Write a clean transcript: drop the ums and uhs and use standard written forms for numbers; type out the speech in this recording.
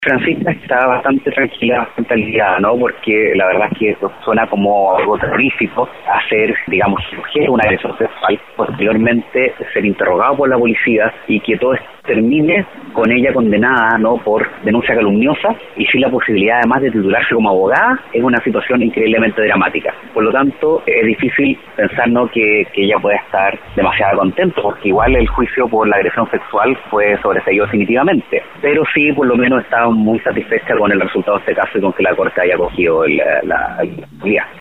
Francisca está bastante tranquila, bastante aliviada, ¿no? Porque la verdad es que suena como algo terrorífico hacer, digamos, sujeto a una agresión sexual, posteriormente ser interrogado por la policía y que todo esto termine con ella condenada, ¿no? Por denuncia calumniosa y sin la posibilidad además de titularse como abogada. Es una situación increíblemente dramática. Por lo tanto, es difícil pensar, ¿no? que ella pueda estar demasiado contenta, porque igual el juicio por la agresión sexual fue sobreseído definitivamente. Pero sí, por lo menos está muy satisfecha con el resultado de este caso y con que la Corte haya cogido la